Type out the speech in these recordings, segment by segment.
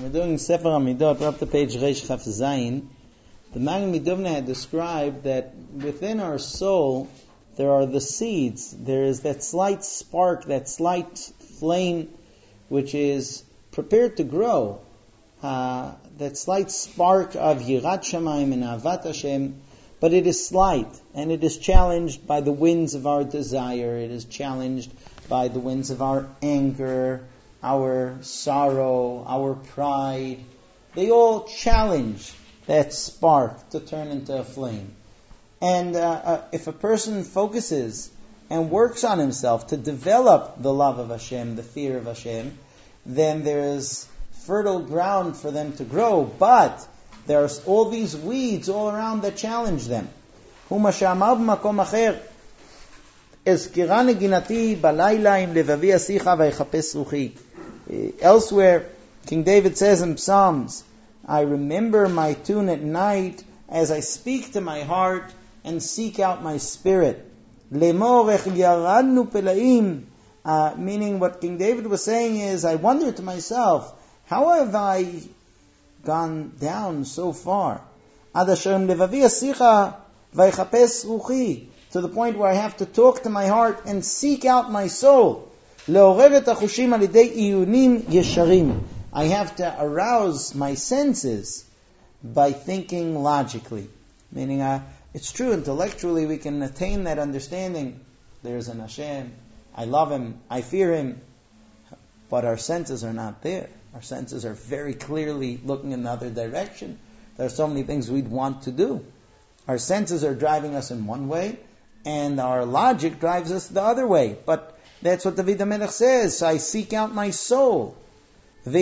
We're doing Sefer Hamidot. We're up to page Reish Chaf Zayin. The Magen Midovna had described that within our soul there are the seeds. There is that slight spark, that slight flame, which is prepared to grow. That slight spark of Yirat Shamayim and Avat Hashem, but it is slight, and it is challenged by the winds of our desire. It is challenged by the winds of our anger, our sorrow, our pride. They all challenge that spark to turn into a flame. And if a person focuses and works on himself to develop the love of Hashem, the fear of Hashem, then there is fertile ground for them to grow. But there's all these weeds all around that challenge them. Elsewhere, King David says in Psalms, I remember my tune at night as I speak to my heart and seek out my spirit. Meaning what King David was saying is, I wonder to myself, how have I gone down so far? To the point where I have to talk to my heart and seek out my soul. I have to arouse my senses by thinking logically. Meaning, it's true, intellectually we can attain that understanding. There's an Hashem, I love Him, I fear Him, but our senses are not there. Our senses are very clearly looking in the other direction. There are so many things we'd want to do. Our senses are driving us in one way, and our logic drives us the other way. But that's what David HaMelech says. So I seek out my soul. And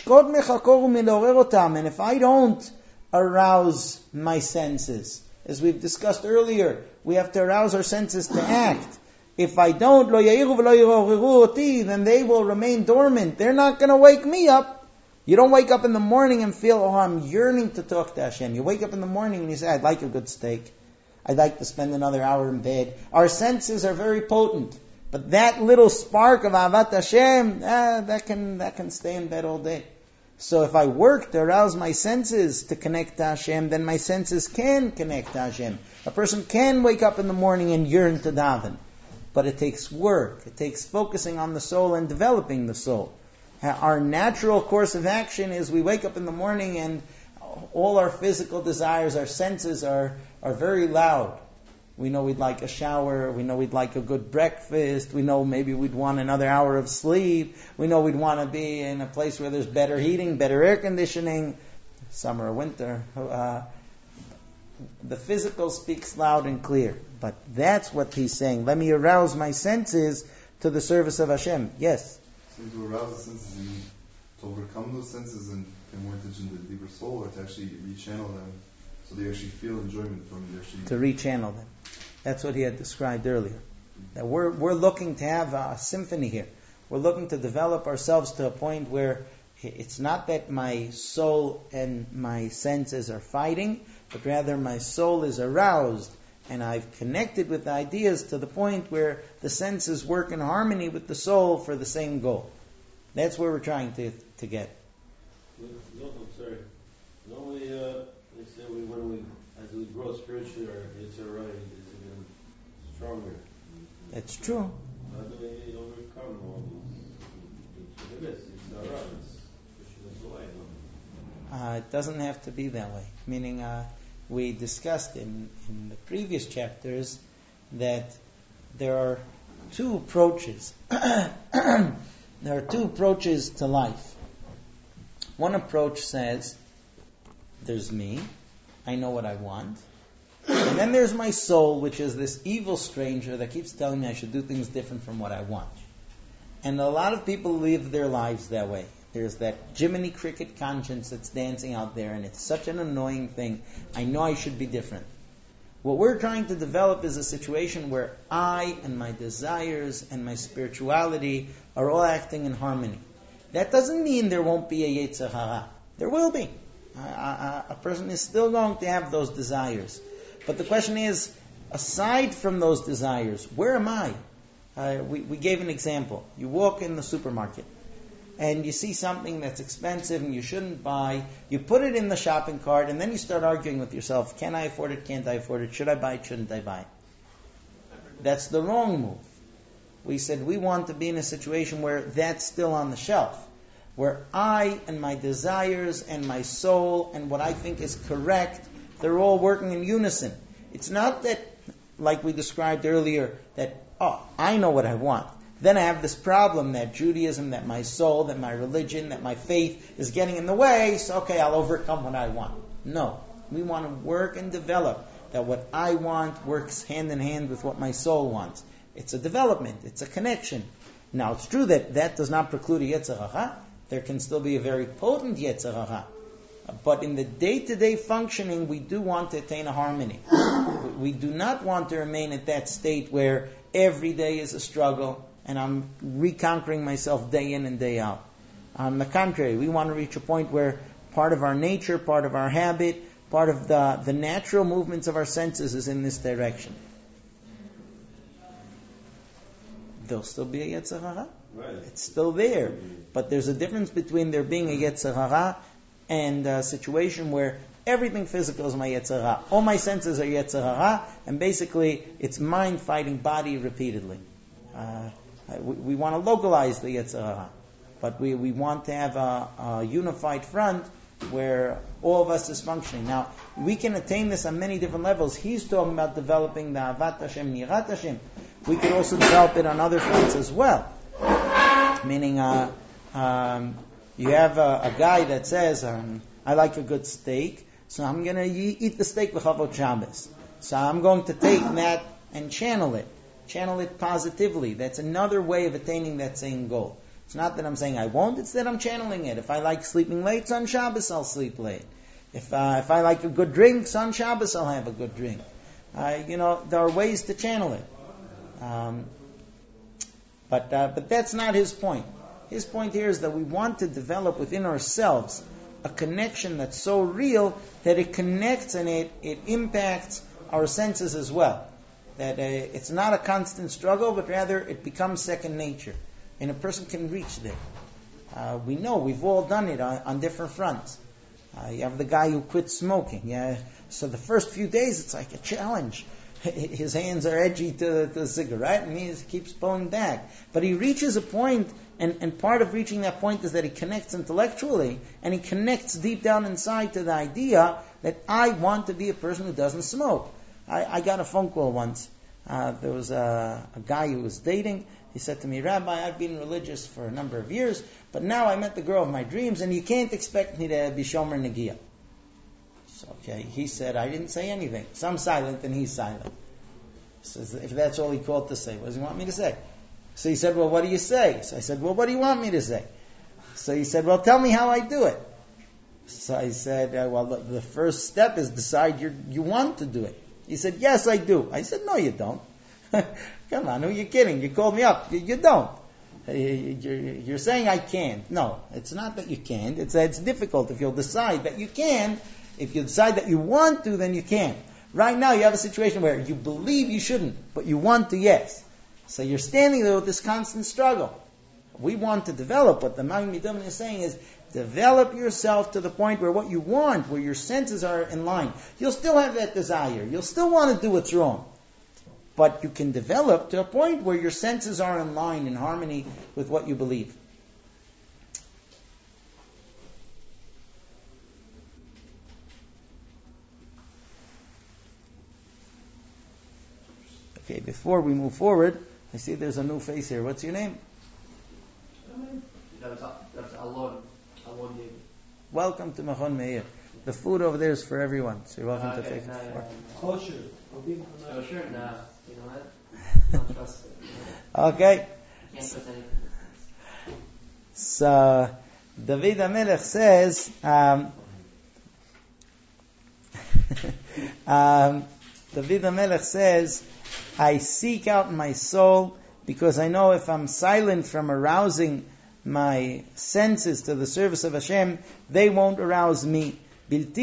if I don't arouse my senses, as we've discussed earlier, we have to arouse our senses to act. If I don't, then they will remain dormant. They're not going to wake me up. You don't wake up in the morning and feel, I'm yearning to talk to Hashem. You wake up in the morning and you say, I'd like a good steak. I'd like to spend another hour in bed. Our senses are very potent. But that little spark of Avat Hashem, that can stay in bed all day. So if I work to arouse my senses to connect to Hashem, then my senses can connect to Hashem. A person can wake up in the morning and yearn to daven. But it takes work. It takes focusing on the soul and developing the soul. Our natural course of action is we wake up in the morning and all our physical desires, our senses are very loud. We know we'd like a shower. We know we'd like a good breakfast. We know maybe we'd want another hour of sleep. We know we'd want to be in a place where there's better heating, better air conditioning, summer or winter. The physical speaks loud and clear. But that's what he's saying. Let me arouse my senses to the service of Hashem. Yes? So to arouse the senses, you need to overcome those senses and pay more attention to the deeper soul, or to actually rechannel them so they actually feel enjoyment from it. To rechannel them. That's what he had described earlier. That we're looking to have a symphony here. We're looking to develop ourselves to a point where it's not that my soul and my senses are fighting, but rather my soul is aroused and I've connected with the ideas to the point where the senses work in harmony with the soul for the same goal. That's where we're trying to get. No, I'm sorry. Normally, they say as we grow spiritually, our Yitzhak is even stronger. That's true. How do we overcome all these? It's pushing us away. It doesn't have to be that way. Meaning, we discussed in the previous chapters that there are two approaches. There are two approaches to life. One approach says, there's me, I know what I want. And then there's my soul, which is this evil stranger that keeps telling me I should do things different from what I want. And a lot of people live their lives that way. There's that Jiminy Cricket conscience that's dancing out there, and it's such an annoying thing. I know I should be different. What we're trying to develop is a situation where I and my desires and my spirituality are all acting in harmony. That doesn't mean there won't be a Yetzer Hara. There will be. A person is still going to have those desires. But the question is, aside from those desires, where am I? We gave an example. You walk in the supermarket. and you see something that's expensive and you shouldn't buy, you put it in the shopping cart, and then you start arguing with yourself, can I afford it, can't I afford it, should I buy it, shouldn't I buy it? That's the wrong move. We said we want to be in a situation where that's still on the shelf, where I and my desires and my soul and what I think is correct, they're all working in unison. It's not that, like we described earlier, that, I know what I want. Then I have this problem that Judaism, that my soul, that my religion, that my faith is getting in the way, so okay, I'll overcome what I want. No. We want to work and develop that what I want works hand in hand with what my soul wants. It's a development. It's a connection. Now, it's true that does not preclude a Yetzer Hara. There can still be a very potent Yetzer Hara. But in the day-to-day functioning, we do want to attain a harmony. We do not want to remain at that state where every day is a struggle and I'm reconquering myself day in and day out. On the contrary, we want to reach a point where part of our nature, part of our habit, part of the natural movements of our senses is in this direction. There'll still be a Yetzer Hara. Right. It's still there. But there's a difference between there being a Yetzer Hara and a situation where everything physical is my Yetzer Hara. All my senses are Yetzer Hara, and basically it's mind fighting body repeatedly. We want to localize the Yetzer Hara, but we want to have a unified front where all of us is functioning. Now, we can attain this on many different levels. He's talking about developing the Avat Hashem, Yirat Hashem. We could also develop it on other fronts as well. Meaning, you have a guy that says, I like a good steak, so I'm going to eat the steak with Chavot Shabbos. So I'm going to take that and channel it positively. That's another way of attaining that same goal. It's not that I'm saying I won't, it's that I'm channeling it. If I like sleeping late, on Shabbos I'll sleep late. If I like a good drink, on Shabbos I'll have a good drink. There are ways to channel it. But that's not his point. His point here is that we want to develop within ourselves a connection that's so real that it connects and it impacts our senses as well. That it's not a constant struggle, but rather it becomes second nature. And a person can reach there. We know, we've all done it on different fronts. You have the guy who quit smoking. Yeah. So the first few days it's like a challenge. His hands are edgy to the cigarette and he keeps pulling back. But he reaches a point, and part of reaching that point is that he connects intellectually, and he connects deep down inside to the idea that I want to be a person who doesn't smoke. I got a phone call once. There was a guy who was dating. He said to me, Rabbi, I've been religious for a number of years, but now I met the girl of my dreams, and you can't expect me to be Shomer Negiah. So, okay, he said, I didn't say anything. So I'm silent, and he's silent. So if that's all he called to say, what does he want me to say? So he said, well, what do you say? So I said, well, what do you want me to say? So he said, well, tell me how I do it. So I said, well, the first step is decide you want to do it. He said, yes, I do. I said, no, you don't. Come on, who are you kidding? You called me up. You don't. You're saying I can't. No, it's not that you can't. It's that it's difficult. If you'll decide that you can, if you decide that you want to, then you can. Right now you have a situation where you believe you shouldn't, but you want to, yes. So you're standing there with this constant struggle. We want to develop. What the Magen Midomin is saying is, develop yourself to the point where what you want, where your senses are in line. You'll still have that desire. You'll still want to do what's wrong. But you can develop to a point where your senses are in line, in harmony with what you believe. Okay, before we move forward, I see there's a new face here. What's your name? That's Alon. Welcome to Machon Meir. The food over there is for everyone, so you're welcome to take it. Kosher. Kosher? Nah. You know what? Don't trust it. Okay. Can't trust anything. So, David HaMelech says, David HaMelech says, I seek out my soul because I know if I'm silent from arousing my senses to the service of Hashem, they won't arouse me. But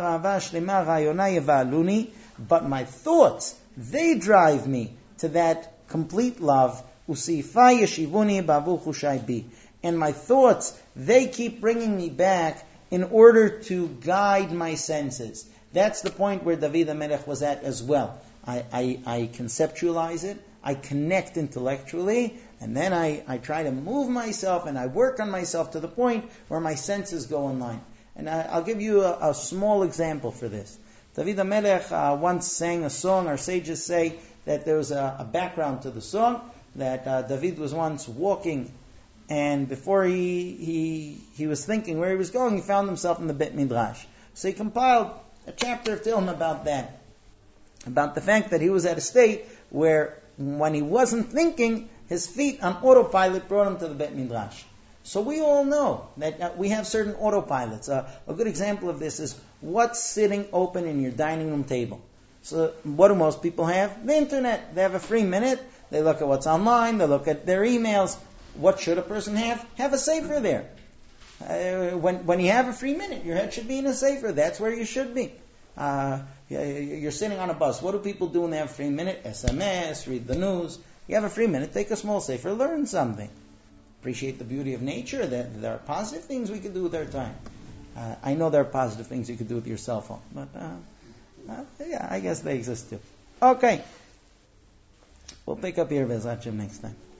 my thoughts, they drive me to that complete love. and my thoughts, they keep bringing me back in order to guide my senses. That's the point where David HaMelech was at as well. I conceptualize it, I connect intellectually, and then I try to move myself and I work on myself to the point where my senses go in line. And I'll give you a small example for this. David HaMelech once sang a song. Our sages say that there was a background to the song, that David was once walking, and before he was thinking where he was going, he found himself in the Beit Midrash. So he compiled a chapter of Tehillim about that, about the fact that he was at a state where when he wasn't thinking, his feet on autopilot brought him to the Beit Midrash. So we all know that we have certain autopilots. A good example of this is what's sitting open in your dining room table. So what do most people have? The internet. They have a free minute. They look at what's online. They look at their emails. What should a person have? Have a sefer there. When you have a free minute, your head should be in a sefer. That's where you should be. You're sitting on a bus. What do people do when they have a free minute? SMS, read the news. You have a free minute, take a small sefer, learn something. Appreciate the beauty of nature. There are positive things we can do with our time. I know there are positive things you could do with your cell phone, but I guess they exist too. Okay. We'll pick up here Bez Hashem next time.